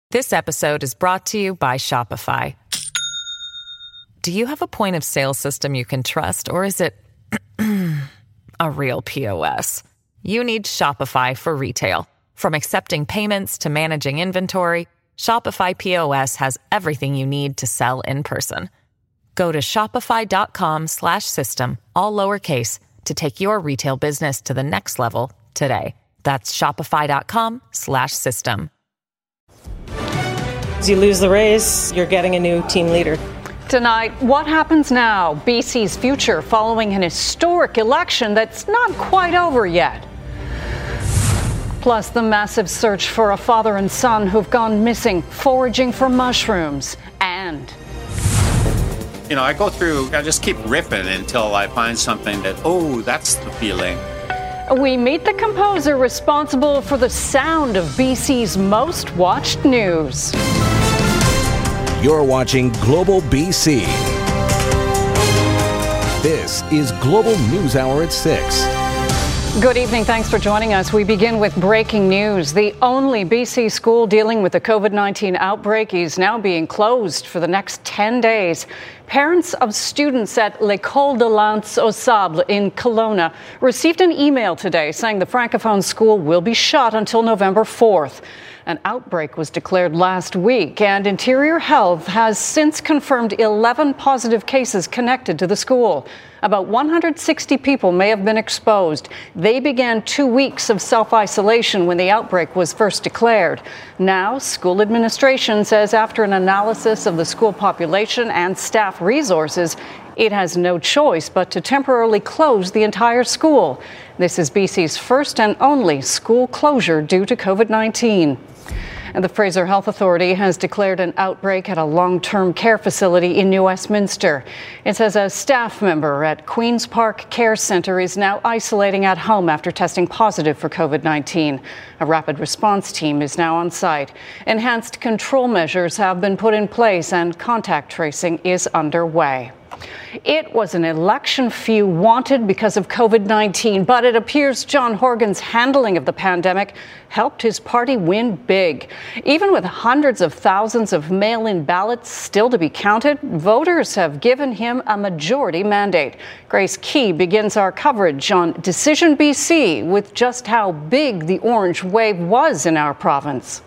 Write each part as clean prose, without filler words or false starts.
This episode is brought to you by Shopify. Do you have a point of sale system you can trust, or is it a real POS? You need Shopify for retail. From accepting payments to managing inventory, Shopify POS has everything you need to sell in person. Go to shopify.com/system, all lowercase, to take your retail business to the next level today. That's shopify.com/system. As you lose the race, you're getting a new team leader. Tonight, what happens now? BC's future following an historic election that's not quite over yet. Plus, the massive search for a father and son who've gone missing, foraging for mushrooms. And I just keep ripping until I find something that, that's the feeling. we meet the composer responsible for the sound of BC's most watched news. You're watching Global BC. This is Global News Hour at 6. Good evening. Thanks for joining us. We begin with breaking news. The only BC school dealing with the COVID-19 outbreak is now being closed for the next 10 days. Parents of students at L'École de l'Anse au Sable in Kelowna received an email today saying the Francophone school will be shut until November 4th. An outbreak was declared last week, and Interior Health has since confirmed 11 positive cases connected to the school. About 160 people may have been exposed. They began 2 weeks of self-isolation when the outbreak was first declared. Now, school administration says after an analysis of the school population and staff resources, it has no choice but to temporarily close the entire school. This is BC's first and only school closure due to COVID-19. And the Fraser Health Authority has declared an outbreak at a long-term care facility in New Westminster. It says a staff member at Queen's Park Care Centre is now isolating at home after testing positive for COVID-19. A rapid response team is now on site. Enhanced control measures have been put in place and contact tracing is underway. It was an election few wanted because of COVID-19, but it appears John Horgan's handling of the pandemic helped his party win big. Even with hundreds of thousands of mail-in ballots still to be counted, voters have given him a majority mandate. Grace Key begins our coverage on Decision BC with just how big the orange wave was in our province.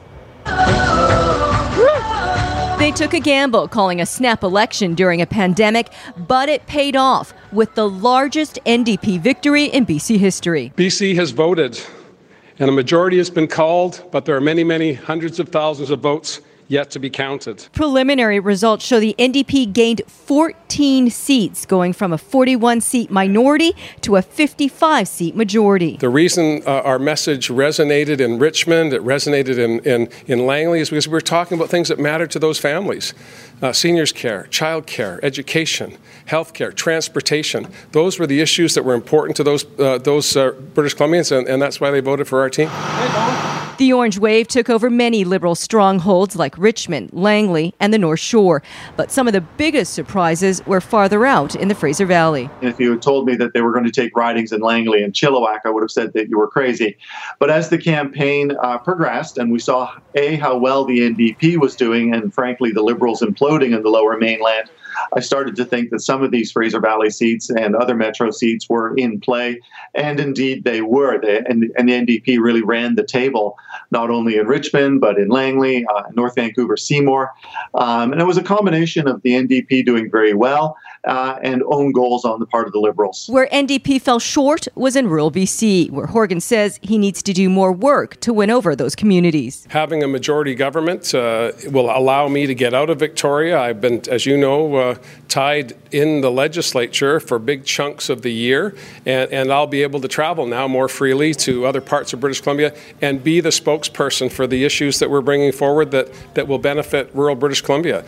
They took a gamble calling a snap election during a pandemic, but it paid off with the largest NDP victory in BC history. BC has voted, and a majority has been called, but there are many, many hundreds of thousands of votes yet to be counted. Preliminary results show the NDP gained 14 seats, going from a 41-seat minority to a 55-seat majority. The reason our message resonated in Richmond, it resonated in Langley, is because we're talking about things that matter to those families. Seniors care, child care, education, health care, transportation. Those were the issues that were important to those British Columbians, and that's why they voted for our team. The Orange Wave took over many Liberal strongholds like Richmond, Langley, and the North Shore. But some of the biggest surprises were farther out in the Fraser Valley. If you had told me that they were going to take ridings in Langley and Chilliwack, I would have said that you were crazy. But as the campaign progressed and we saw, how well the NDP was doing and, frankly, the Liberals imploding in the Lower Mainland, I started to think that some of these Fraser Valley seats and other metro seats were in play, and indeed they were. And the NDP really ran the table, not only in Richmond, but in Langley, North Vancouver, Seymour. And it was a combination of the NDP doing very well and own goals on the part of the Liberals. Where NDP fell short was in rural BC, where Horgan says he needs to do more work to win over those communities. Having a majority government will allow me to get out of Victoria. I've been, as you know, tied in the legislature for big chunks of the year, and I'll be able to travel now more freely to other parts of British Columbia and be the spokesperson for the issues that we're bringing forward that will benefit rural British Columbia.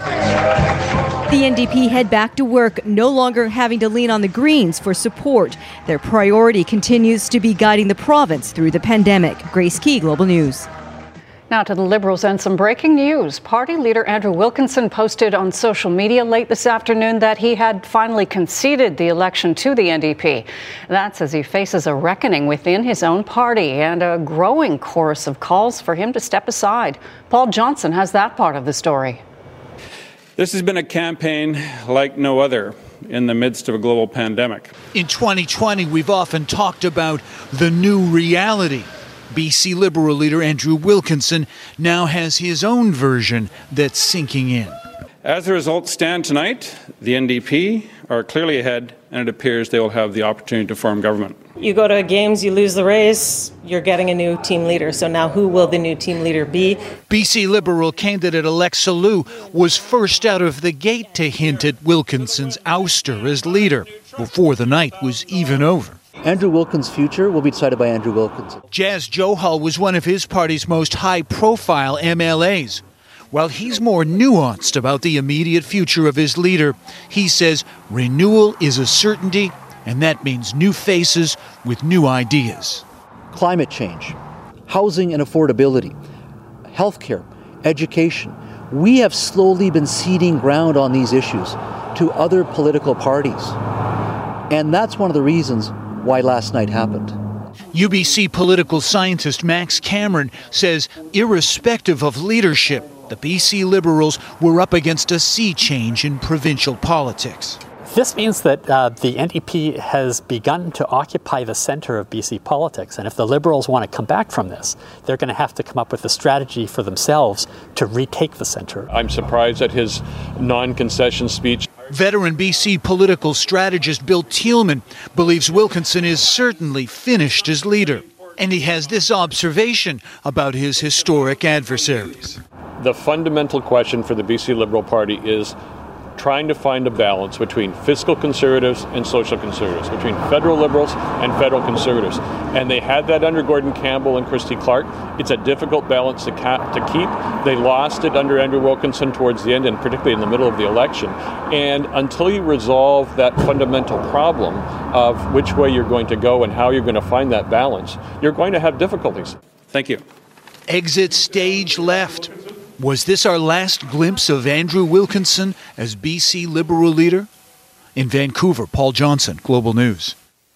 The NDP head back to work, no longer having to lean on the Greens for support. Their priority continues to be guiding the province through the pandemic. Grace Key, Global News. Now to the Liberals and some breaking news. Party leader Andrew Wilkinson posted on social media late this afternoon that he had finally conceded the election to the NDP. That's as he faces a reckoning within his own party and a growing chorus of calls for him to step aside. Paul Johnson has that part of the story. This has been a campaign like no other in the midst of a global pandemic. In 2020, we've often talked about the new reality. BC Liberal leader Andrew Wilkinson now has his own version that's sinking in. As the results stand tonight, the NDP are clearly ahead, and it appears they will have the opportunity to form government. You go to games, you lose the race, you're getting a new team leader. So now who will the new team leader be? BC Liberal candidate Alexa Liu was first out of the gate to hint at Wilkinson's ouster as leader before the night was even over. Andrew Wilkinson's future will be decided by Andrew Wilkinson. Jas Johal was one of his party's most high-profile MLAs. While he's more nuanced about the immediate future of his leader, he says renewal is a certainty, and that means new faces with new ideas. Climate change, housing and affordability, healthcare, education. We have slowly been ceding ground on these issues to other political parties. And that's one of the reasons why last night happened. UBC political scientist Max Cameron says irrespective of leadership, the BC Liberals were up against a sea change in provincial politics. This means that the NDP has begun to occupy the centre of BC politics. And if the Liberals want to come back from this, they're going to have to come up with a strategy for themselves to retake the centre. I'm surprised at his non-concession speech. Veteran BC political strategist Bill Thielman believes Wilkinson is certainly finished as leader. And he has this observation about his historic adversaries. The fundamental question for the BC Liberal Party is trying to find a balance between fiscal conservatives and social conservatives, between federal liberals and federal conservatives. And they had that under Gordon Campbell and Christy Clark. It's a difficult balance to keep. They lost it under Andrew Wilkinson towards the end, and particularly in the middle of the election. And until you resolve that fundamental problem of which way you're going to go and how you're going to find that balance, you're going to have difficulties. Thank you. Exit stage left. Was this our last glimpse of Andrew Wilkinson as BC Liberal leader? In Vancouver, Paul Johnson, Global News.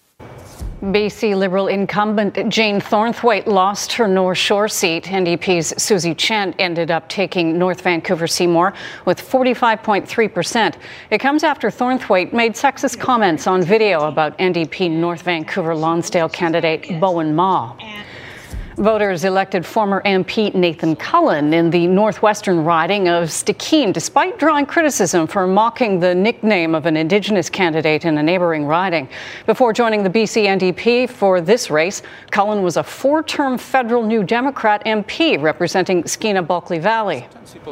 BC Liberal incumbent Jane Thornthwaite lost her North Shore seat. NDP's Susie Chent ended up taking North Vancouver Seymour with 45.3%. It comes after Thornthwaite made sexist comments on video about NDP North Vancouver Lonsdale candidate Bowen Ma. Voters elected former MP Nathan Cullen in the northwestern riding of Stikine, despite drawing criticism for mocking the nickname of an Indigenous candidate in a neighbouring riding. Before joining the BC NDP for this race, Cullen was a four-term federal New Democrat MP representing Skeena-Bulkley Valley.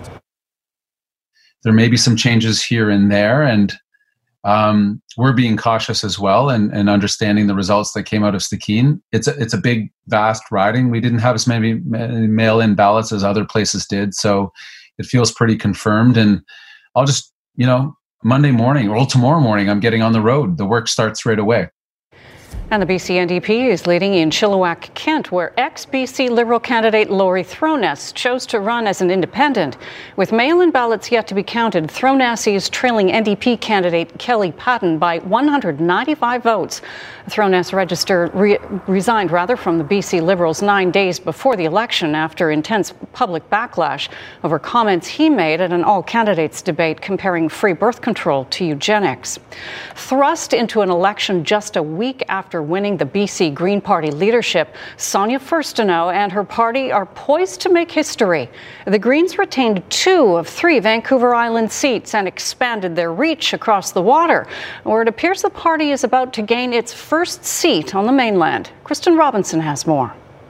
There may be some changes here and there, and we're being cautious as well and understanding the results that came out of Stikine. It's a big, vast riding. We didn't have as many mail-in ballots as other places did, so it feels pretty confirmed. And I'll just, Monday morning or tomorrow morning, I'm getting on the road. The work starts right away. And the BC NDP is leading in Chilliwack, Kent, where ex-BC Liberal candidate Laurie Throness chose to run as an independent. With mail-in ballots yet to be counted, Throness is trailing NDP candidate Kelly Patton by 195 votes. Throness resigned from the BC Liberals 9 days before the election after intense public backlash over comments he made at an all-candidates debate comparing free birth control to eugenics. Thrust into an election just a week after winning the BC Green Party leadership, Sonia Furstenau and her party are poised to make history. The Greens retained 2 of 3 Vancouver Island seats and expanded their reach across the water, where it appears the party is about to gain its first seat on the mainland. Kristen Robinson has more.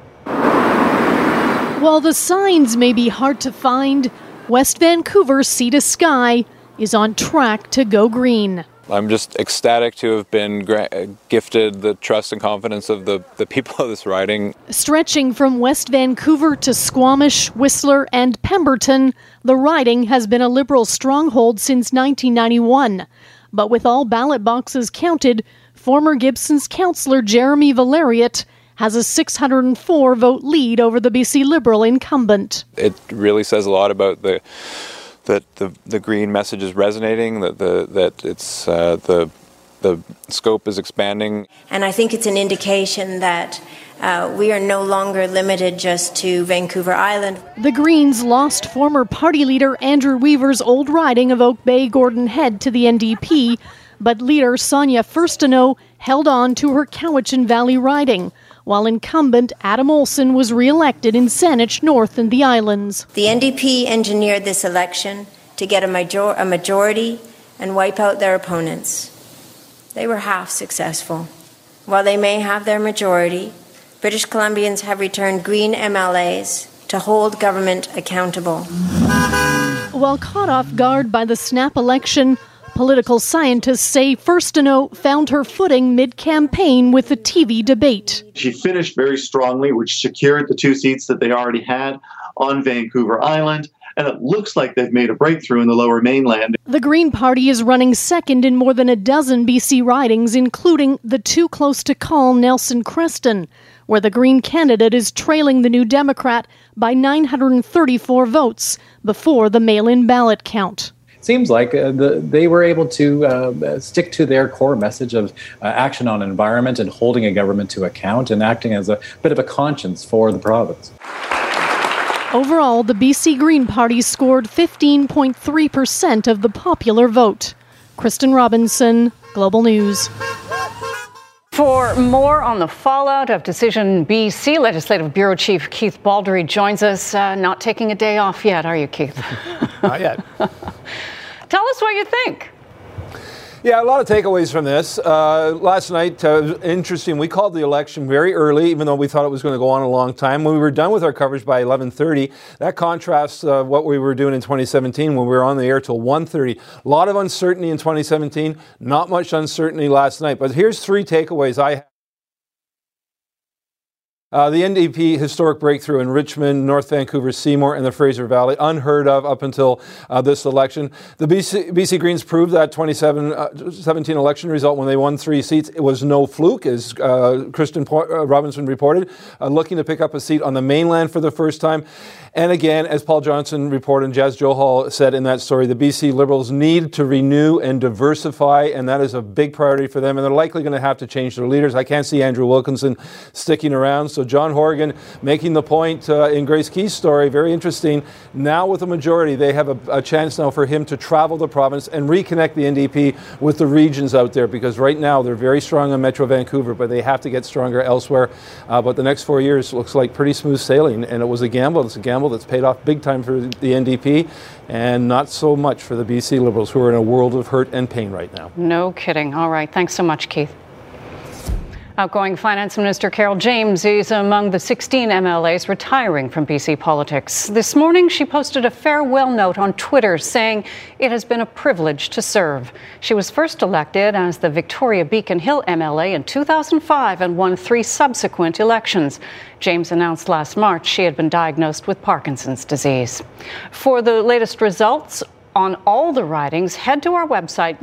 While the signs may be hard to find, West Vancouver's Sea to Sky is on track to go green. I'm just ecstatic to have been gifted the trust and confidence of the people of this riding. Stretching from West Vancouver to Squamish, Whistler and Pemberton, the riding has been a Liberal stronghold since 1991. But with all ballot boxes counted, former Gibson's councillor Jeremy Valeriot has a 604-vote lead over the BC Liberal incumbent. It really says a lot about that the Green message is resonating, that it's the scope is expanding. And I think it's an indication that we are no longer limited just to Vancouver Island. The Greens lost former party leader Andrew Weaver's old riding of Oak Bay Gordon Head to the NDP, but leader Sonia Furstenau held on to her Cowichan Valley riding, while incumbent Adam Olsen was re-elected in Saanich North and the Islands. The NDP engineered this election to get a majority and wipe out their opponents. They were half successful. While they may have their majority, British Columbians have returned Green MLAs to hold government accountable. While caught off guard by the snap election, political scientists say Furstenau found her footing mid-campaign with the TV debate. She finished very strongly, which secured the 2 seats that they already had on Vancouver Island. And it looks like they've made a breakthrough in the Lower Mainland. The Green Party is running second in more than a dozen BC ridings, including the too close to call Nelson Creston, where the Green candidate is trailing the New Democrat by 934 votes before the mail-in ballot count. Seems like they were able to stick to their core message of action on environment and holding a government to account and acting as a bit of a conscience for the province. Overall, the BC Green Party scored 15.3% of the popular vote. Kristen Robinson, Global News. For more on the fallout of Decision BC, Legislative Bureau Chief Keith Baldry joins us. Not taking a day off yet, are you, Keith? Not yet. Tell us what you think. Yeah, a lot of takeaways from this. Last night, interesting, we called the election very early, even though we thought it was going to go on a long time. When we were done with our coverage by 11:30, that contrasts what we were doing in 2017 when we were on the air till 1:30. A lot of uncertainty in 2017, not much uncertainty last night. But here's 3 takeaways I have. The NDP historic breakthrough in Richmond, North Vancouver, Seymour, and the Fraser Valley, unheard of up until this election. The BC Greens proved that 2017 election result when they won 3 seats. It was no fluke, as Kristen Robinson reported, looking to pick up a seat on the mainland for the first time. And again, as Paul Johnson reported and Jazz Johal said in that story, the BC Liberals need to renew and diversify, and that is a big priority for them. And they're likely going to have to change their leaders. I can't see Andrew Wilkinson sticking around. So John Horgan making the point in Grace Key's story, very interesting. Now with a majority, they have a chance now for him to travel the province and reconnect the NDP with the regions out there, because right now they're very strong in Metro Vancouver, but they have to get stronger elsewhere. But the next 4 years looks like pretty smooth sailing, and it was a gamble. It's a gamble that's paid off big time for the NDP and not so much for the BC Liberals, who are in a world of hurt and pain right now. No kidding. All right. Thanks so much, Keith. Outgoing Finance Minister Carol James is among the 16 MLAs retiring from BC politics. This morning, she posted a farewell note on Twitter saying it has been a privilege to serve. She was first elected as the Victoria Beacon Hill MLA in 2005 and won 3 subsequent elections. James announced last March she had been diagnosed with Parkinson's disease. For the latest results on all the ridings, head to our website,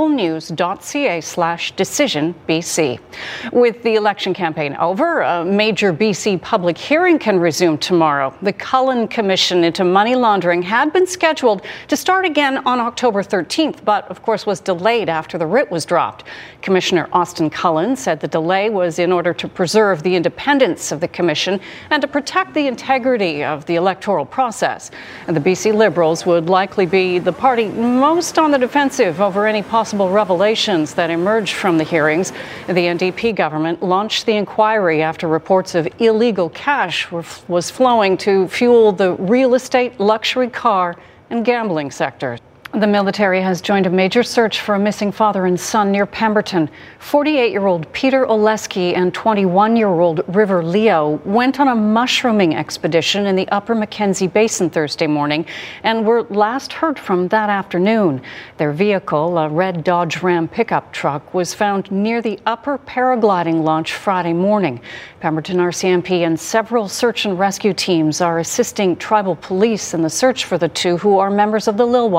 globalnews.ca/decisionbc. With the election campaign over, a major BC public hearing can resume tomorrow. The Cullen Commission into Money Laundering had been scheduled to start again on October 13th, but of course was delayed after the writ was dropped. Commissioner Austin Cullen said the delay was in order to preserve the independence of the commission and to protect the integrity of the electoral process. And the BC Liberals would likely be the party most on the defensive over any possible revelations that emerged from the hearings. The NDP government launched the inquiry after reports of illegal cash was flowing to fuel the real estate, luxury car, and gambling sectors. The military has joined a major search for a missing father and son near Pemberton. 48-year-old Peter Oleski and 21-year-old River Leo went on a mushrooming expedition in the Upper Mackenzie Basin Thursday morning and were last heard from that afternoon. Their vehicle, a red Dodge Ram pickup truck, was found near the Upper Paragliding Launch Friday morning. Pemberton RCMP and several search and rescue teams are assisting tribal police in the search for the two, who are members of the Lilwat Nation.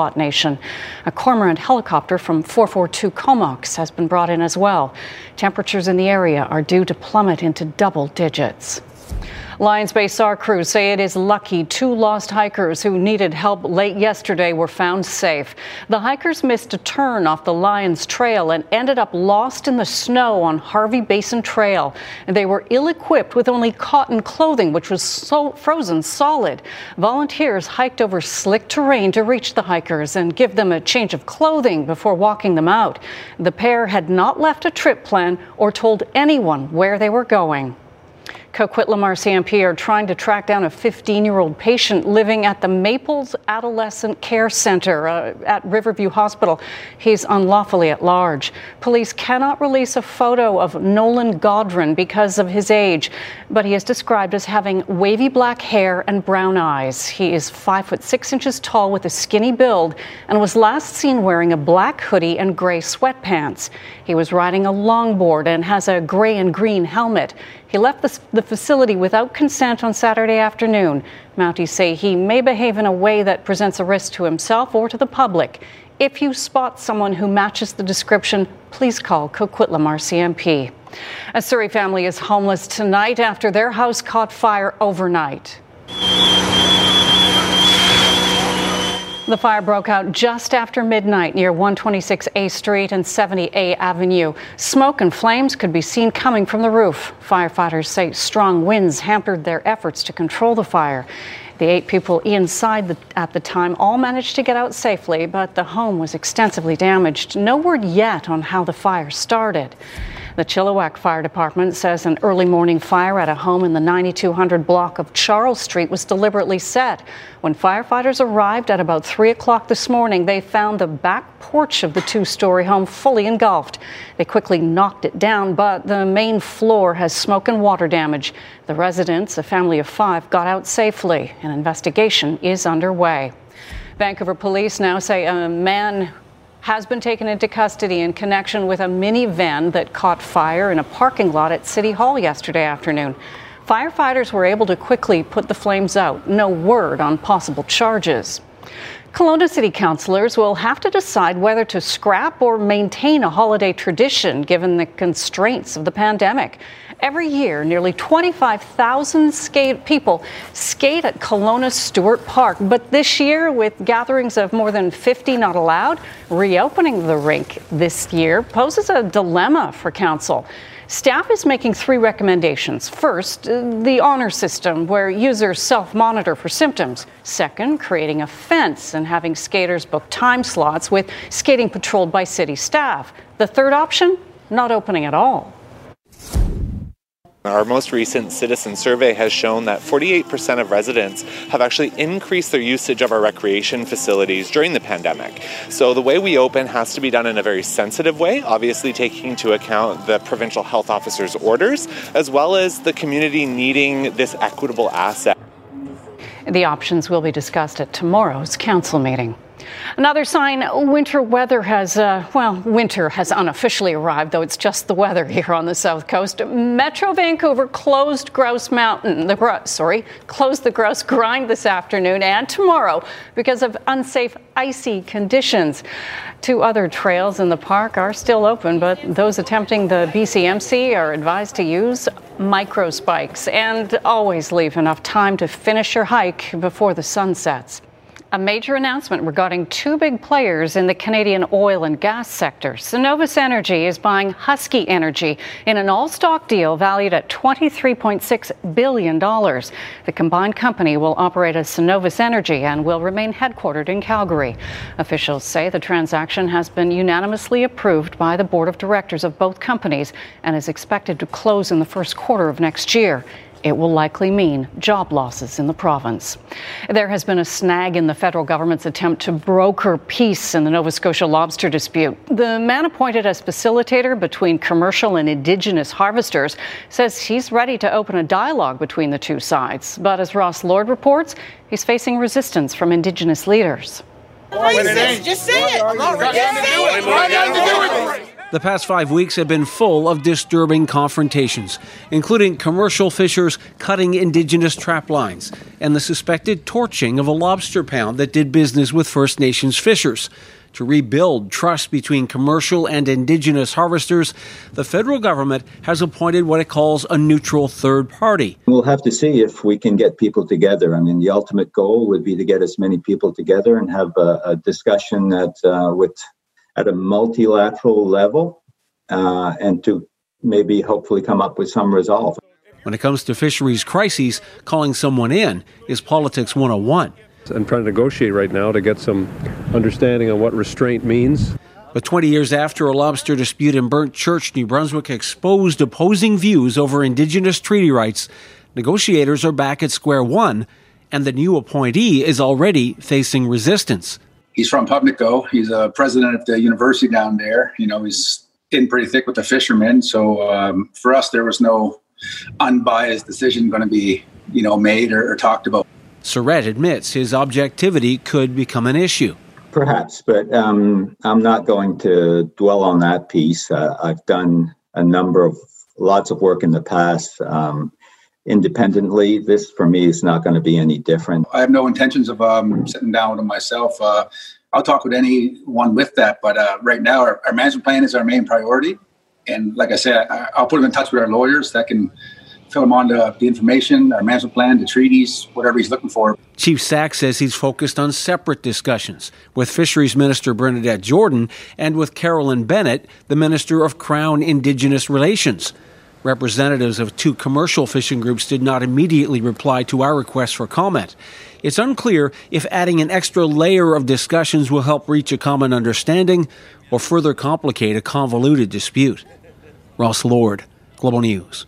condition. A Cormorant helicopter from 442 Comox has been brought in as well. Temperatures in the area are due to plummet into double digits. Lions Bay SAR crews say it is lucky 2 lost hikers who needed help late yesterday were found safe. The hikers missed a turn off the Lions Trail and ended up lost in the snow on Harvey Basin Trail. They were ill-equipped with only cotton clothing, which was frozen solid. Volunteers hiked over slick terrain to reach the hikers and give them a change of clothing before walking them out. The pair had not left a trip plan or told anyone where they were going. Coquitlam RCMP are trying to track down a 15-year-old patient living at the Maples Adolescent Care Center at Riverview Hospital. He's unlawfully at large. Police cannot release a photo of Nolan Godron because of his age, but he is described as having wavy black hair and brown eyes. He is 5'6" tall with a skinny build and was last seen wearing a black hoodie and gray sweatpants. He was riding a longboard and has a gray and green helmet. He left the facility without consent on Saturday afternoon. Mounties say he may behave in a way that presents a risk to himself or to the public. If you spot someone who matches the description, please call Coquitlam RCMP. A Surrey family is homeless tonight after their house caught fire overnight. The fire broke out just after midnight near 126A Street and 70A Avenue. Smoke and flames could be seen coming from the roof. Firefighters say strong winds hampered their efforts to control the fire. The 8 people inside at the time all managed to get out safely, but the home was extensively damaged. No word yet on how the fire started. The Chilliwack Fire Department says an early morning fire at a home in the 9200 block of Charles Street was deliberately set. When firefighters arrived at about 3 o'clock this morning, they found the back porch of the 2-story home fully engulfed. They quickly knocked it down, but the main floor has smoke and water damage. The residents, a family of 5, got out safely. An investigation is underway. Vancouver police now say a man has been taken into custody in connection with a minivan that caught fire in a parking lot at City Hall yesterday afternoon. Firefighters were able to quickly put the flames out. No word on possible charges. Kelowna City councillors will have to decide whether to scrap or maintain a holiday tradition given the constraints of the pandemic. Every year, nearly 25,000 people skate at Kelowna's Stewart Park. But this year, with gatherings of more than 50 not allowed, reopening the rink this year poses a dilemma for council. Staff is making 3 recommendations. First, the honor system, where users self-monitor for symptoms. Second, creating a fence and having skaters book time slots with skating patrolled by city staff. The third option, not opening at all. Our most recent citizen survey has shown that 48% of residents have actually increased their usage of our recreation facilities during the pandemic. So the way we open has to be done in a very sensitive way, obviously taking into account the provincial health officer's orders, as well as the community needing this equitable asset. The options will be discussed at tomorrow's council meeting. Another sign winter weather has, winter has unofficially arrived, though it's just the weather here on the South Coast. Metro Vancouver closed closed the Grouse Grind this afternoon and tomorrow because of unsafe icy conditions. 2 other trails in the park are still open, but those attempting the BCMC are advised to use micro spikes and always leave enough time to finish your hike before the sun sets. A major announcement regarding 2 big players in the Canadian oil and gas sector. Cenovus Energy is buying Husky Energy in an all-stock deal valued at $23.6 billion. The combined company will operate as Cenovus Energy and will remain headquartered in Calgary. Officials say the transaction has been unanimously approved by the board of directors of both companies and is expected to close in the first quarter of next year. It will likely mean job losses in the province. There has been a snag in the federal government's attempt to broker peace in the Nova Scotia lobster dispute. The man appointed as facilitator between commercial and Indigenous harvesters says he's ready to open a dialogue between the 2 sides. But as Ross Lord reports, he's facing resistance from Indigenous leaders. Just say it. The past 5 weeks have been full of disturbing confrontations, including commercial fishers cutting indigenous trap lines and the suspected torching of a lobster pound that did business with First Nations fishers. To rebuild trust between commercial and indigenous harvesters, the federal government has appointed what it calls a neutral third party. We'll have to see if we can get people together. I mean, the ultimate goal would be to get as many people together and have a discussion at a multilateral level and to maybe hopefully come up with some resolve. When it comes to fisheries crises, calling someone in is politics 101. I'm trying to negotiate right now to get some understanding on what restraint means. But 20 years after a lobster dispute in Burnt Church, New Brunswick exposed opposing views over Indigenous treaty rights, negotiators are back at square one, and the new appointee is already facing resistance. He's from Pubnico. He's a president of the university down there. You know, he's in pretty thick with the fishermen. So for us, there was no unbiased decision going to be, made or talked about. Surratt admits his objectivity could become an issue. Perhaps, but I'm not going to dwell on that piece. I've done lots of work in the past independently. This, for me, is not going to be any different. I have no intentions of sitting down with myself. I'll talk with anyone with that, but right now our management plan is our main priority. And like I said, I'll put him in touch with our lawyers that can fill him on the information, our management plan, the treaties, whatever he's looking for. Chief Sack says he's focused on separate discussions with Fisheries Minister Bernadette Jordan and with Carolyn Bennett, the Minister of Crown Indigenous Relations. Representatives of two commercial fishing groups did not immediately reply to our request for comment. It's unclear if adding an extra layer of discussions will help reach a common understanding or further complicate a convoluted dispute. Ross Lord, Global News.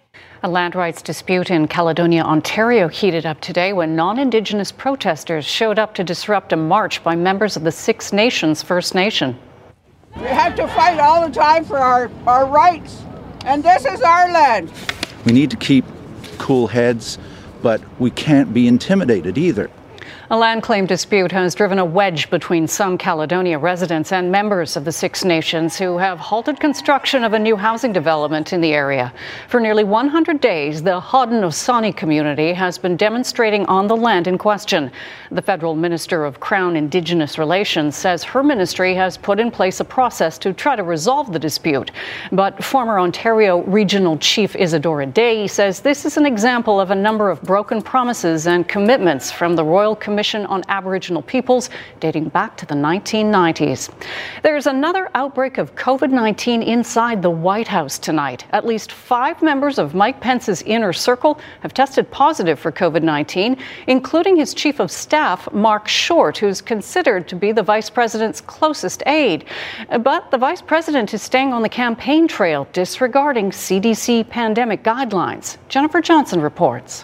A land rights dispute in Caledonia, Ontario heated up today when non-Indigenous protesters showed up to disrupt a march by members of the Six Nations First Nation. We have to fight all the time for our rights, and this is our land. We need to keep cool heads, but we can't be intimidated either. A land claim dispute has driven a wedge between some Caledonia residents and members of the Six Nations who have halted construction of a new housing development in the area. For nearly 100 days, the Haudenosaunee community has been demonstrating on the land in question. The federal Minister of Crown Indigenous Relations says her ministry has put in place a process to try to resolve the dispute. But former Ontario Regional Chief Isadora Day says this is an example of a number of broken promises and commitments from the Royal Commission on Aboriginal Peoples dating back to the 1990s. There's another outbreak of COVID-19 inside the White House tonight. At least 5 members of Mike Pence's inner circle have tested positive for COVID-19, including his chief of staff, Mark Short, who's considered to be the vice president's closest aide. But the vice president is staying on the campaign trail, disregarding CDC pandemic guidelines. Jennifer Johnson reports.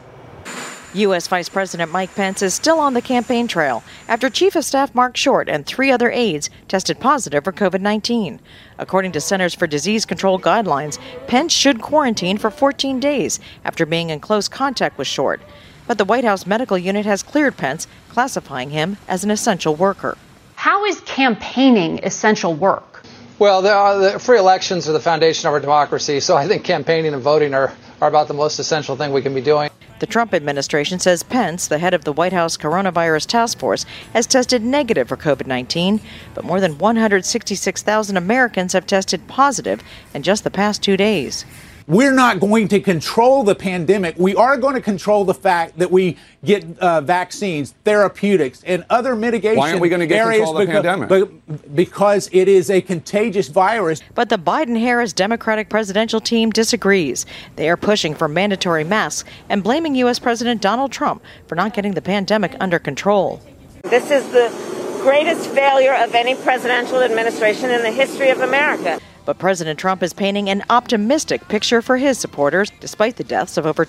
U.S. Vice President Mike Pence is still on the campaign trail after Chief of Staff Mark Short and 3 other aides tested positive for COVID-19. According to Centers for Disease Control guidelines, Pence should quarantine for 14 days after being in close contact with Short. But the White House medical unit has cleared Pence, classifying him as an essential worker. How is campaigning essential work? Well, the free elections are the foundation of our democracy, so I think campaigning and voting are about the most essential thing we can be doing. The Trump administration says Pence, the head of the White House Coronavirus Task Force, has tested negative for COVID-19, but more than 166,000 Americans have tested positive in just the past 2 days. We're not going to control the pandemic. We are going to control the fact that we get vaccines, therapeutics, and other mitigation. Why aren't we going to get control of the pandemic? Because it is a contagious virus. But the Biden-Harris Democratic presidential team disagrees. They are pushing for mandatory masks and blaming U.S. President Donald Trump for not getting the pandemic under control. This is the greatest failure of any presidential administration in the history of America. But President Trump is painting an optimistic picture for his supporters, despite the deaths of over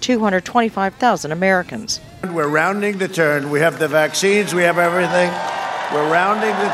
225,000 Americans. We're rounding the turn. We have the vaccines. We have everything. We're rounding the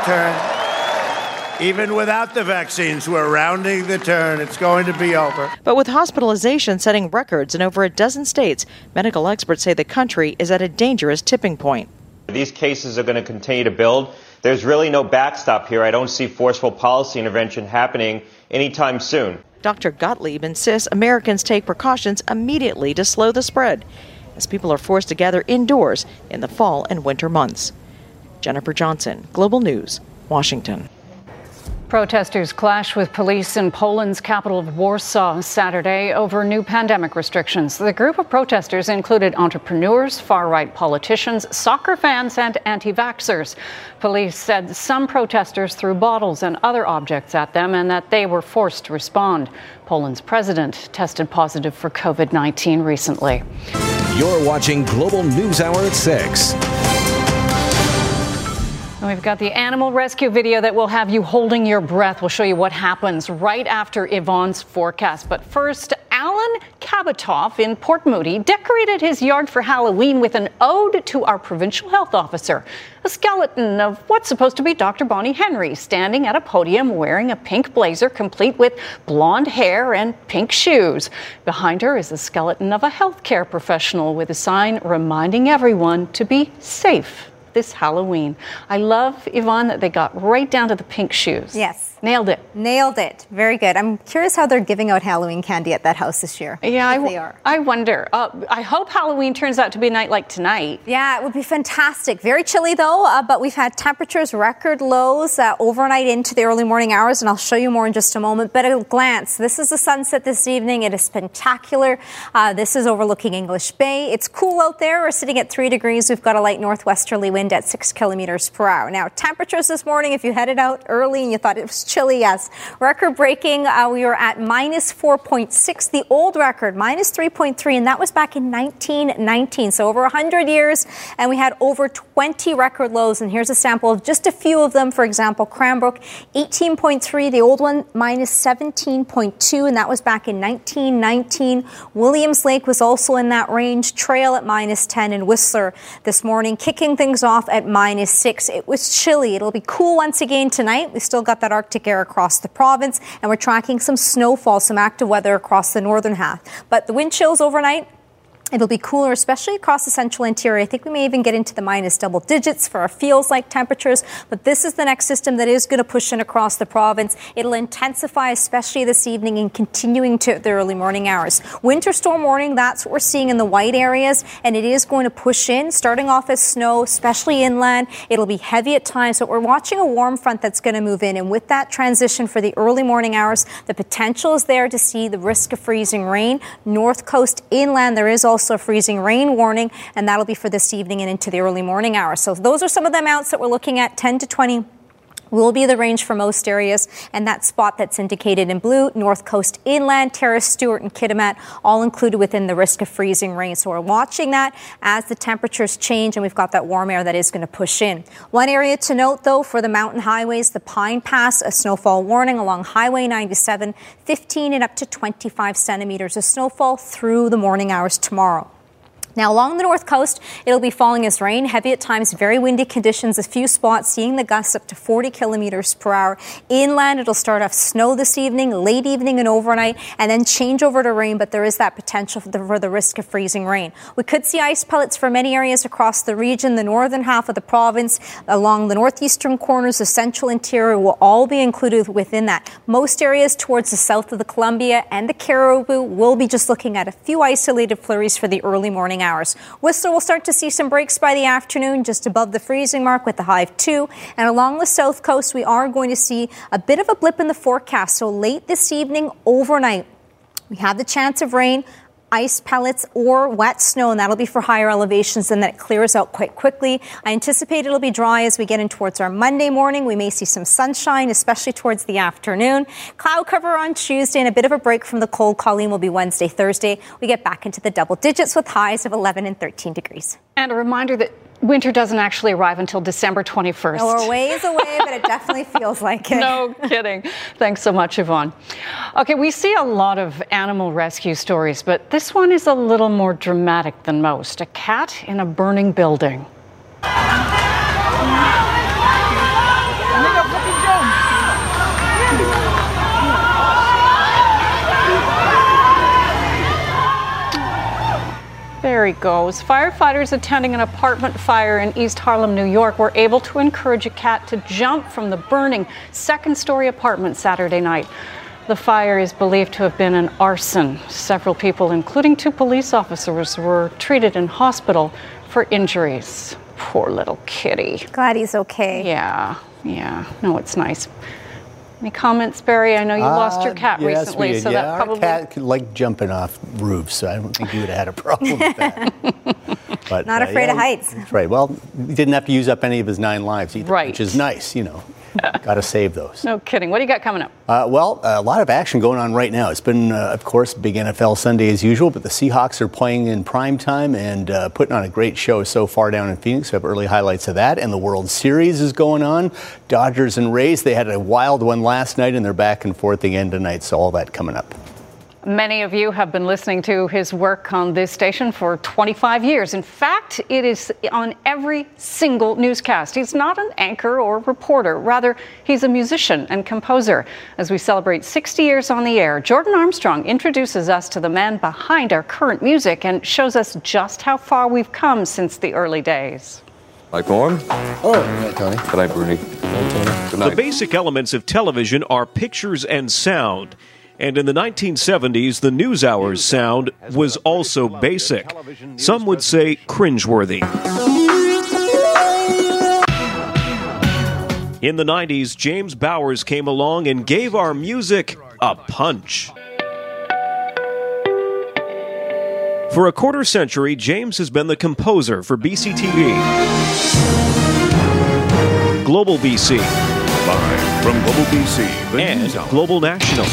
turn. Even without the vaccines, we're rounding the turn. It's going to be over. But with hospitalization setting records in over a dozen states, medical experts say the country is at a dangerous tipping point. These cases are going to continue to build. there's really no backstop here. I don't see forceful policy intervention happening anytime soon. Dr. Gottlieb insists Americans take precautions immediately to slow the spread, as people are forced to gather indoors in the fall and winter months. Jennifer Johnson, Global News, Washington. Protesters clashed with police in Poland's capital of Warsaw Saturday over new pandemic restrictions. The group of protesters included entrepreneurs, far-right politicians, soccer fans, and anti-vaxxers. Police said some protesters threw bottles and other objects at them and that they were forced to respond. Poland's president tested positive for COVID-19 recently. You're watching Global News Hour at 6. We've got the animal rescue video that will have you holding your breath. We'll show you what happens right after Yvonne's forecast. But first, Alan Kabatoff in Port Moody decorated his yard for Halloween with an ode to our provincial health officer. A skeleton of what's supposed to be Dr. Bonnie Henry standing at a podium wearing a pink blazer complete with blonde hair and pink shoes. Behind her is a skeleton of a healthcare professional with a sign reminding everyone to be safe this Halloween. I love, Yvonne, that they got right down to the pink shoes. Yes. Nailed it. Nailed it. Very good. I'm curious how they're giving out Halloween candy at that house this year. Yeah, they are. I wonder. I hope Halloween turns out to be a night like tonight. Yeah, it would be fantastic. Very chilly, though, but we've had temperatures, record lows overnight into the early morning hours, and I'll show you more in just a moment. But at a glance, this is the sunset this evening. It is spectacular. This is overlooking English Bay. It's cool out there. We're sitting at 3 degrees. We've got a light northwesterly wind at 6 kilometers per hour. Now, temperatures this morning, if you headed out early and you thought it was chilly, yes. Record breaking, we were at minus 4.6. The old record, minus 3.3, and that was back in 1919. So over 100 years, and we had over 20 record lows. And here's a sample of just a few of them. For example, Cranbrook, 18.3. The old one, minus 17.2, and that was back in 1919. Williams Lake was also in that range. Trail at minus 10, and Whistler this morning kicking things off at minus 6. It was chilly. It'll be cool once again tonight. We still got that Arctic air across the province, and we're tracking some snowfall, some active weather across the northern half. But the wind chills overnight, it'll be cooler, especially across the central interior. I think we may even get into the minus double digits for our feels-like temperatures. But this is the next system that is going to push in across the province. It'll intensify, especially this evening and continuing to the early morning hours. Winter storm warning, that's what we're seeing in the white areas. And it is going to push in, starting off as snow, especially inland. It'll be heavy at times, but we're watching a warm front that's going to move in. And with that transition for the early morning hours, the potential is there to see the risk of freezing rain. North coast inland, there is also a freezing rain warning, and that'll be for this evening and into the early morning hours. So those are some of the amounts that we're looking at. 10 to 20 will be the range for most areas, and that spot that's indicated in blue, North Coast inland, Terrace, Stewart, and Kitimat, all included within the risk of freezing rain. So we're watching that as the temperatures change, and we've got that warm air that is going to push in. One area to note, though, for the mountain highways, the Pine Pass, a snowfall warning along Highway 97, 15 and up to 25 centimeters of snowfall through the morning hours tomorrow. Now, along the north coast, it'll be falling as rain, heavy at times, very windy conditions, a few spots seeing the gusts up to 40 kilometers per hour. Inland, it'll start off snow this evening, late evening and overnight, and then change over to rain, but there is that potential for the risk of freezing rain. We could see ice pellets for many areas across the region. The northern half of the province, along the northeastern corners, the central interior will all be included within that. Most areas towards the south of the Columbia and the Cariboo will be just looking at a few isolated flurries for the early morning hours. Whistler will start to see some breaks by the afternoon, just above the freezing mark with the high of 2. And along the south coast, we are going to see a bit of a blip in the forecast. So late this evening, overnight, we have the chance of rain, ice pellets, or wet snow, and that'll be for higher elevations, and that it clears out quite quickly. I anticipate it'll be dry as we get in towards our Monday morning. We may see some sunshine, especially towards the afternoon. Cloud cover on Tuesday and a bit of a break from the cold. Colleen will be Wednesday, Thursday. We get back into the double digits with highs of 11 and 13 degrees. And a reminder that winter doesn't actually arrive until December 21st. No, we're ways away, but it definitely feels like it. No kidding. Thanks so much, Yvonne. Okay, we see a lot of animal rescue stories, but this one is a little more dramatic than most. A cat in a burning building. Very Here he goes. Firefighters attending an apartment fire in East Harlem, New York, were able to encourage a cat to jump from the burning second-story apartment Saturday night. The fire is believed to have been an arson. Several people, including 2 police officers, were treated in hospital for injuries. Poor little kitty. Glad he's okay. Yeah. No, it's nice. Any comments, Barry? I know you lost your cat recently, so that probably... Our cat could like jumping off roofs, so I don't think you would have had a problem with that. But, not afraid of heights. That's right. Well, he didn't have to use up any of his 9 lives either, right. Which is nice, Got to save those. No kidding. What do you got coming up? Well, a lot of action going on right now. It's been, of course, big NFL Sunday as usual, but the Seahawks are playing in prime time and putting on a great show so far down in Phoenix. We have early highlights of that. And the World Series is going on. Dodgers and Rays, they had a wild one last night, and they're back and forth again tonight. So all that coming up. Many of you have been listening to his work on this station for 25 years. In fact, it is on every single newscast. He's not an anchor or reporter. Rather, he's a musician and composer. As we celebrate 60 years on the air, Jordan Armstrong introduces us to the man behind our current music and shows us just how far we've come since the early days. Like Norm? Oh, Tony. Good night, Bernie. Good night. The basic elements of television are pictures and sound. And in the 1970s, the NewsHour's sound was also basic. Some would say cringeworthy. In the 90s, James Bowers came along and gave our music a punch. For a quarter century, James has been the composer for BCTV, Global BC, live from Global BC, the and News Hour. Global National.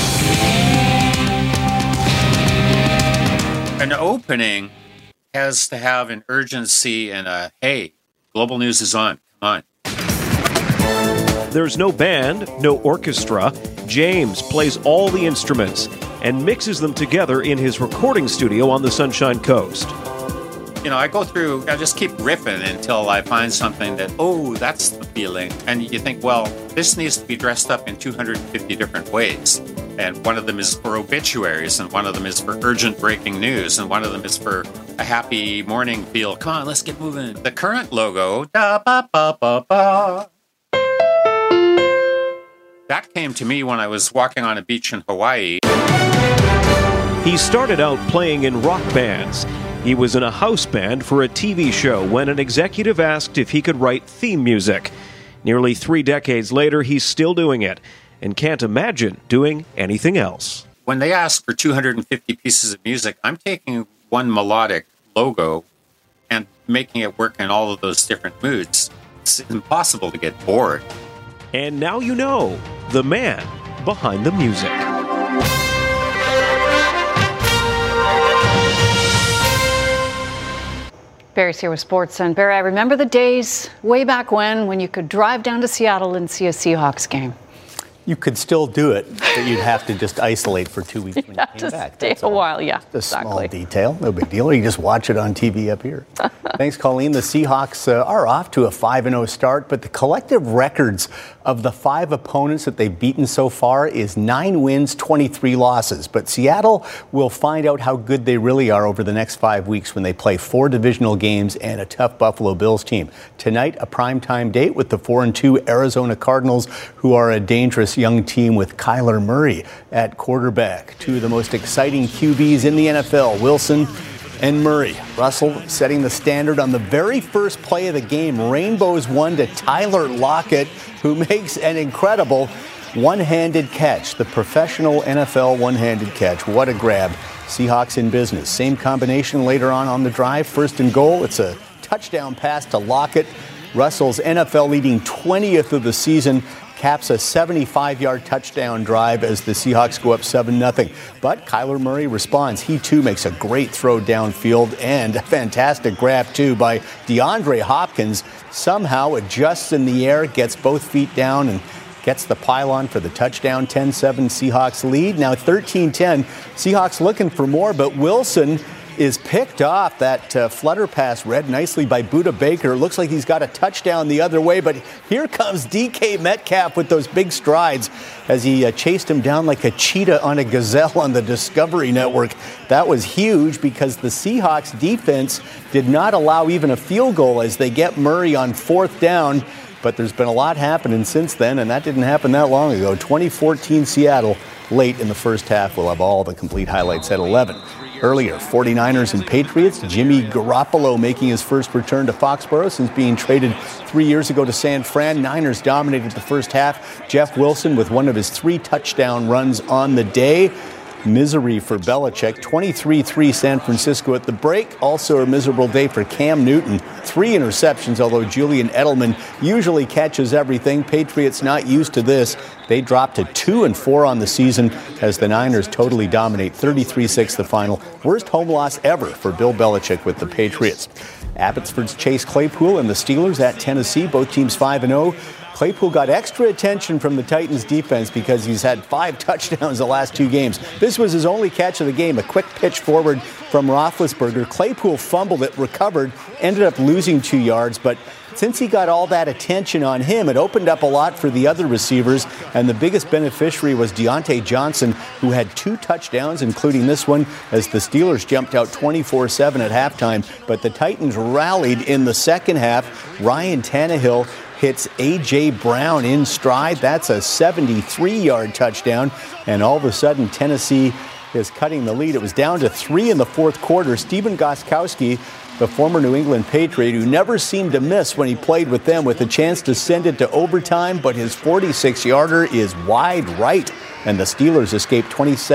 An opening has to have an urgency and a, hey, Global News is on, come on. There's no band, no orchestra. James plays all the instruments and mixes them together in his recording studio on the Sunshine Coast. I just keep riffing until I find something that, oh, that's the feeling. And you think, well, this needs to be dressed up in 250 different ways. And one of them is for obituaries, and one of them is for urgent breaking news, and one of them is for a happy morning feel. Come on, let's get moving. The current logo, that came to me when I was walking on a beach in Hawaii. He started out playing in rock bands. He was in a house band for a TV show when an executive asked if he could write theme music. Nearly 3 decades later, he's still doing it and can't imagine doing anything else. When they ask for 250 pieces of music, I'm taking one melodic logo and making it work in all of those different moods. It's impossible to get bored. And now you know the man behind the music. Barry's here with sports. And Barry, I remember the days way back when you could drive down to Seattle and see a Seahawks game. You could still do it, but you'd have to just isolate for 2 weeks when you came back. Stay a while, yeah. Just a small detail, no big deal. You just watch it on TV up here. Thanks, Colleen. The Seahawks are off to a 5-0 start, but the collective records of the 5 opponents that they've beaten so far is 9 wins, 23 losses. But Seattle will find out how good they really are over the next 5 weeks when they play 4 divisional games and a tough Buffalo Bills team. Tonight, a primetime date with the 4-2 Arizona Cardinals, who are a dangerous young team with Kyler Murray at quarterback. 2 of the most exciting QBs in the NFL, Wilson and Murray. Russell setting the standard on the very first play of the game. Rainbows one to Tyler Lockett, who makes an incredible one-handed catch. The professional NFL one-handed catch. What a grab. Seahawks in business. Same combination later on the drive. 1st and goal. It's a touchdown pass to Lockett. Russell's NFL leading 20th of the season caps a 75-yard touchdown drive as the Seahawks go up 7-0. But Kyler Murray responds. He, too, makes a great throw downfield and a fantastic grab, too, by DeAndre Hopkins. Somehow adjusts in the air, gets both feet down, and gets the pylon for the touchdown. 10-7 Seahawks lead. Now 13-10. Seahawks looking for more, but Wilson is picked off. That flutter pass read nicely by Budda Baker. Looks like he's got a touchdown the other way, but here comes DK Metcalf with those big strides as he chased him down like a cheetah on a gazelle on the Discovery Network. That was huge because the Seahawks defense did not allow even a field goal as they get Murray on 4th down. But there's been a lot happening since then, and that didn't happen that long ago. 2014 Seattle late in the first half. We'll have all the complete highlights at 11. Earlier, 49ers and Patriots. Jimmy Garoppolo making his first return to Foxborough since being traded 3 years ago to San Fran. Niners dominated the first half. Jeff Wilson with one of his 3 touchdown runs on the day. Misery for Belichick. 23-3 San Francisco at the break. Also a miserable day for Cam Newton. 3 interceptions, although Julian Edelman usually catches everything. Patriots not used to this. They dropped to 2-4 on the season as the Niners totally dominate. 33-6 the final. Worst home loss ever for Bill Belichick with the Patriots. Abbotsford's Chase Claypool and the Steelers at Tennessee. Both teams 5-0. Claypool got extra attention from the Titans defense because he's had 5 touchdowns the last 2 games. This was his only catch of the game, a quick pitch forward from Roethlisberger. Claypool fumbled it, recovered, ended up losing 2 yards, but since he got all that attention on him, it opened up a lot for the other receivers, and the biggest beneficiary was Deontay Johnson, who had 2 touchdowns, including this one, as the Steelers jumped out 24-7 at halftime. But the Titans rallied in the second half. Ryan Tannehill hits A.J. Brown in stride. That's a 73-yard touchdown, and all of a sudden Tennessee is cutting the lead. It was down to 3 in the fourth quarter. Stephen Gostkowski, the former New England Patriot, who never seemed to miss when he played with them, with a chance to send it to overtime, but his 46-yarder is wide right, and the Steelers escape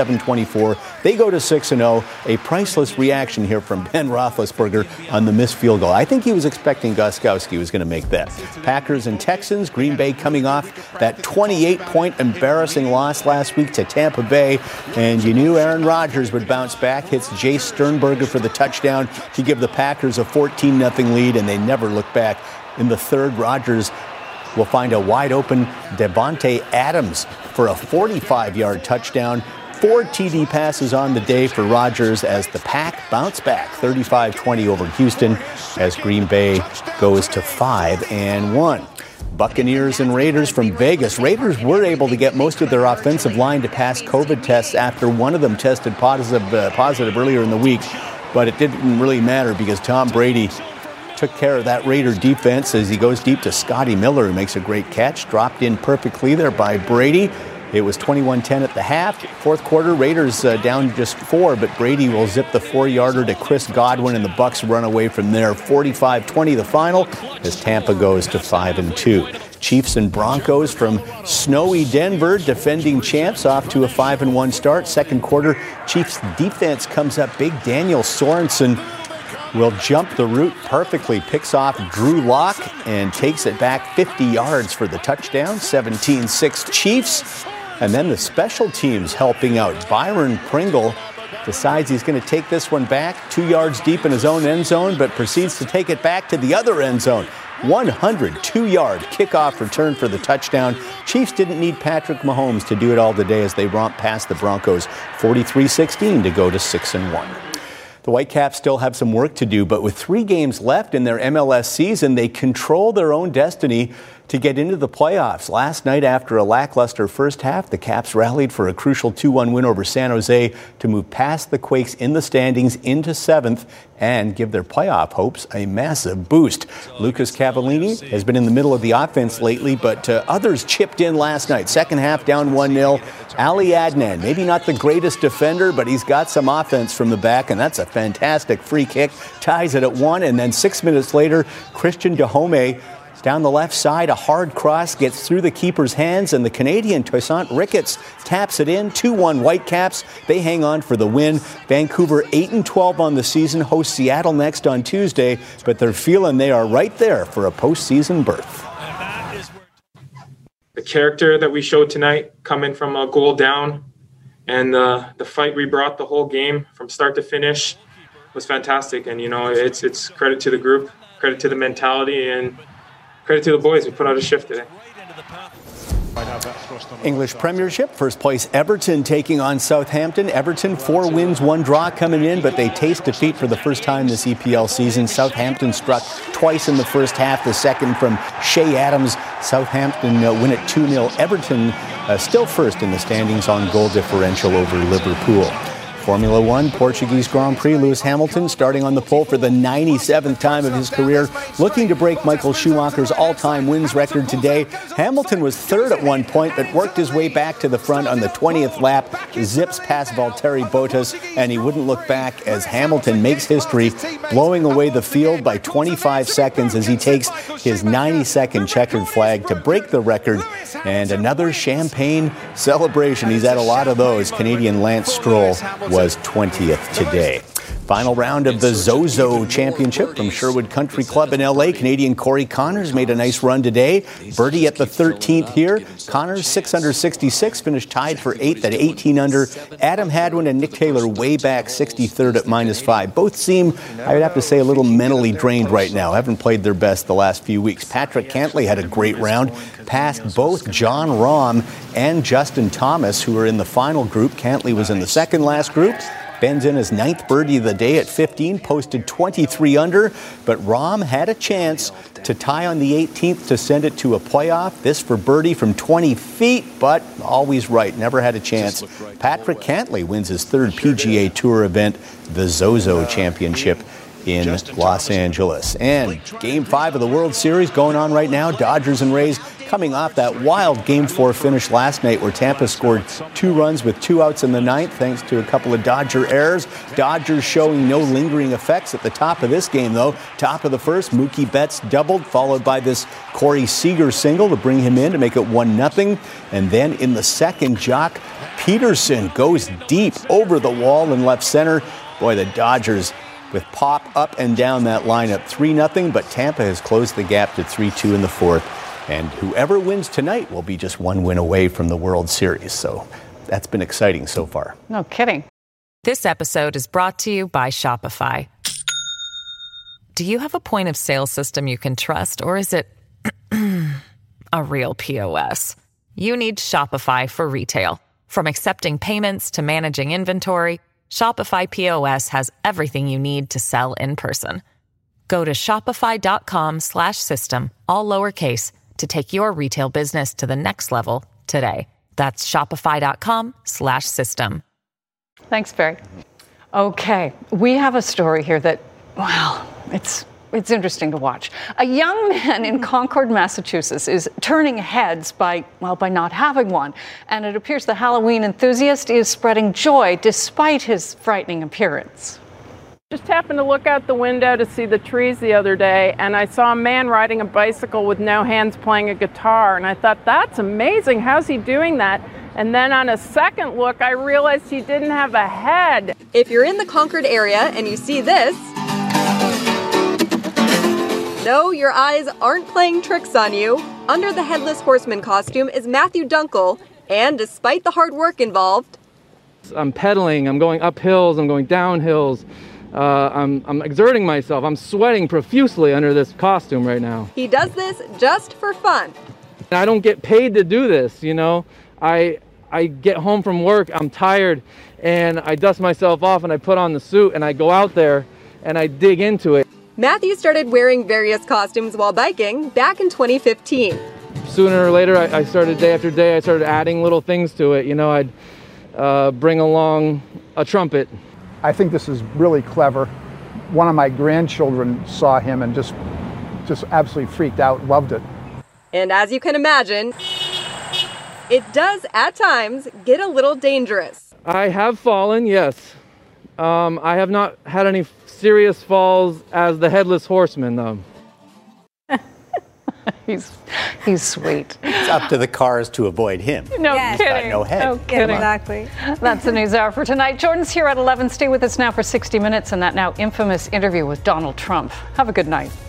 27-24. They go to 6-0. A priceless reaction here from Ben Roethlisberger on the missed field goal. I think he was expecting Gostkowski was going to make that. Packers and Texans, Green Bay coming off that 28-point embarrassing loss last week to Tampa Bay, and you knew Aaron Rodgers would bounce back. Hits Jace Sternberger for the touchdown to give the Packers a 14-0 lead, and they never look back. In the third, Rodgers will find a wide-open Devontae Adams for a 45-yard touchdown. 4 TD passes on the day for Rodgers as the Pack bounce back 35-20 over Houston as Green Bay goes to 5-1. Buccaneers and Raiders from Vegas. Raiders were able to get most of their offensive line to pass COVID tests after one of them tested positive earlier in the week, but it didn't really matter because Tom Brady took care of that Raider defense as he goes deep to Scotty Miller, who makes a great catch. Dropped in perfectly there by Brady. It was 21-10 at the half. Fourth quarter, Raiders down just 4, but Brady will zip the 4-yarder to Chris Godwin, and the Bucs run away from there. 45-20 the final as Tampa goes to 5-2. Chiefs and Broncos from snowy Denver, defending champs, off to a 5-1 start. Second quarter, Chiefs defense comes up big. Daniel Sorensen will jump the route perfectly, picks off Drew Lock and takes it back 50 yards for the touchdown. 17-6 Chiefs. And then the special teams helping out. Byron Pringle decides he's going to take this one back 2 yards deep in his own end zone, but proceeds to take it back to the other end zone. 102-yard kickoff return for the touchdown. Chiefs didn't need Patrick Mahomes to do it all today as they romp past the Broncos 43-16 to go to 6-1. The Whitecaps still have some work to do, but with 3 games left in their MLS season, they control their own destiny to get into the playoffs. Last night, after a lackluster first half, the Caps rallied for a crucial 2-1 win over San Jose to move past the Quakes in the standings into 7th and give their playoff hopes a massive boost. Lucas Cavallini has been in the middle of the offense lately, but others chipped in last night. Second half down 1-0. Ali Adnan, maybe not the greatest defender, but he's got some offense from the back, and that's a fantastic free kick. Ties it at 1, and then 6 minutes later, Christian Dahomey down the left side, a hard cross gets through the keeper's hands, and the Canadian Toussaint Ricketts taps it in. 2-1 Whitecaps. They hang on for the win. Vancouver 8-12 on the season, hosts Seattle next on Tuesday, but they're feeling they are right there for a postseason berth. The character that we showed tonight, coming from a goal down, and the fight we brought the whole game from start to finish was fantastic. And, you know, it's credit to the group, credit to the mentality, and credit to the boys who put out a shift today. English Premiership, first place Everton taking on Southampton. Everton, 4 wins, 1 draw coming in, but they taste defeat for the first time this EPL season. Southampton struck twice in the first half, the second from Shea Adams. Southampton win it 2-0. Everton still first in the standings on goal differential over Liverpool. Formula One, Portuguese Grand Prix, Lewis Hamilton starting on the pole for the 97th time of his career, looking to break Michael Schumacher's all-time wins record today. Hamilton was third at one point, but worked his way back to the front on the 20th lap, zips past Valtteri Bottas, and he wouldn't look back as Hamilton makes history, blowing away the field by 25 seconds as he takes his 90-second checkered flag to break the record. And another champagne celebration. He's had a lot of those. Canadian Lance Stroll was 20th today. Final round of the Zozo Championship from Sherwood Country Club in L.A. Canadian Corey Connors made a nice run today. Birdie at the 13th here. Connors, 6 under 66, finished tied for 8th at 18 under. Adam Hadwin and Nick Taylor way back, 63rd at -5. Both seem, I would have to say, a little mentally drained right now. Haven't played their best the last few weeks. Patrick Cantlay had a great round. Passed both John Rahm and Justin Thomas, who were in the final group. Cantlay was in the second last group. Ben's in his 9th birdie of the day at 15, posted 23 under, but Rahm had a chance to tie on the 18th to send it to a playoff. This for birdie from 20 feet, but always right, never had a chance. Patrick Cantlay wins his 3rd PGA Tour event, the Zozo Championship in Los Angeles. And Game 5 of the World Series going on right now. Dodgers and Rays coming off that wild Game 4 finish last night where Tampa scored 2 runs with 2 outs in the 9th thanks to a couple of Dodger errors. Dodgers showing no lingering effects at the top of this game, though. Top of the first, Mookie Betts doubled, followed by this Corey Seager single to bring him in to make it 1-0. And then in the second, Jock Peterson goes deep over the wall in left center. Boy, the Dodgers with pop up and down that lineup, 3-0, but Tampa has closed the gap to 3-2 in the 4th. And whoever wins tonight will be just 1 win away from the World Series. So that's been exciting so far. No kidding. This episode is brought to you by Shopify. Do you have a point of sale system you can trust, or is it a real POS? You need Shopify for retail. From accepting payments to managing inventory, Shopify POS has everything you need to sell in person. Go to shopify.com/system, all lowercase, to take your retail business to the next level today. That's shopify.com/system. Thanks, Barry. Okay, we have a story here that, well, it's interesting to watch. A young man in Concord, Massachusetts is turning heads by not having one. And it appears the Halloween enthusiast is spreading joy despite his frightening appearance. Just happened to look out the window to see the trees the other day, and I saw a man riding a bicycle with no hands playing a guitar, and I thought, that's amazing. How's he doing that? And then on a second look, I realized he didn't have a head. If you're in the Concord area and you see this, no, your eyes aren't playing tricks on you. Under the Headless Horseman costume is Matthew Dunkel, and despite the hard work involved, I'm pedaling, I'm going up hills, I'm going down hills. I'm exerting myself. I'm sweating profusely under this costume right now. He does this just for fun. I don't get paid to do this, you know. I get home from work, I'm tired, and I dust myself off and I put on the suit and I go out there and I dig into it. Matthew started wearing various costumes while biking back in 2015. Sooner or later, I started day after day, I started adding little things to it. You know, I'd bring along a trumpet. I think this is really clever. One of my grandchildren saw him and just absolutely freaked out, loved it. And as you can imagine, it does at times get a little dangerous. I have fallen, yes. I have not had any serious falls as the Headless Horseman, though. He's sweet. It's up to the cars to avoid him. No kidding. Got no head. No kidding. Exactly. That's the News Hour for tonight. Jordan's here at 11. Stay with us now for 60 minutes and that now infamous interview with Donald Trump. Have a good night.